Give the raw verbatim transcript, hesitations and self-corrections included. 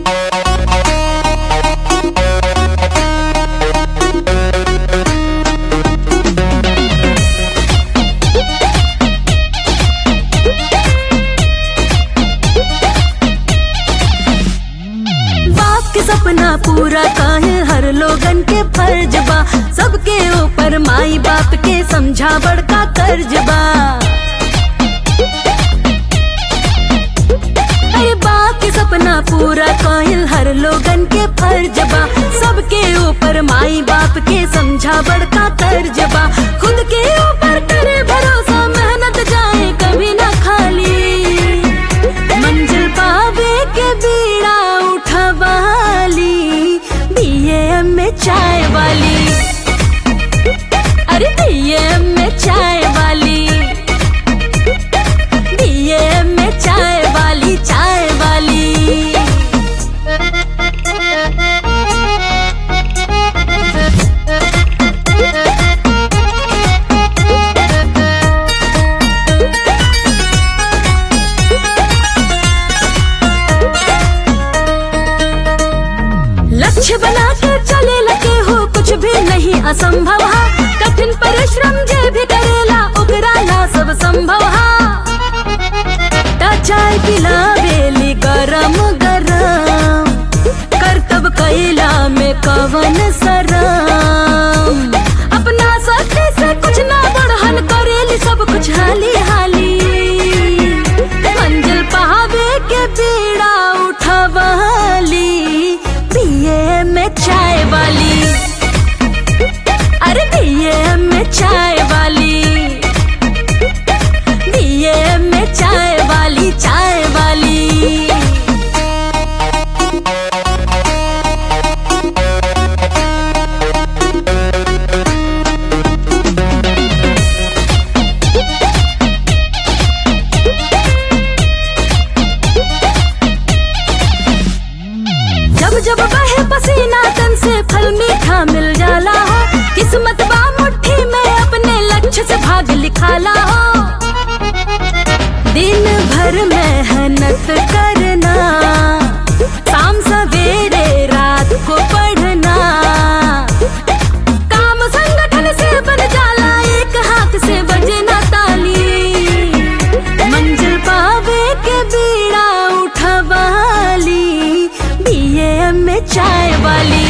सपना पूरा काहे हर लोगन के फर्ज बा, सबके ऊपर माई बाप के समझा बड़का कर्ज बा। अरे बाप के सपना पूरा काहे हर लोगन के फर्ज बा, सबके ऊपर माई बाप के समझा बड़का कर्ज बा। खुद के ऊपर करे भरोसा, मेहनत जाए कभी ना खाली, मंजिल पावे के बीड़ा उठवाली, बीए में चाय वाली, अरे बीए में चाय वाली, बीए में चाय वाली, चाय वाली। लक्ष्य बना के चले लगे हो, कुछ भी नहीं असंभव हा, कठिन परिश्रम जे भी करेला ओकरा ला सब संभव हा। ता चाय पिलावेली गरम गरम, करतब कैला में कवन सरम, अपना शक्ति से कुछ ना बढ़हन करेली सब कुछ हाली हाली, मंजिल पावे के बीड़ा उठवाली, बीए में चाय वाली, अरे बीए में चाय वाली, बीए में चाय वाली, चाय वाली। जब जब बहे पसीना तन से फल मीठा मिल जाला हो, किस्मत बा मुट्ठी में अपने लक्ष्य से भाग लिखाला हो। दिन भर मेहनत करना, शाम सवेरे रात को पढ़ना, काम संगठन से बन जाला, एक हाथ से बजना ताली, मंजिल पावे के बीड़ा उठवाली, बीए में चाय वाली।